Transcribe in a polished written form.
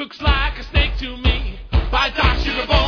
looks like a snake to me. By Doc Sugar Bowl.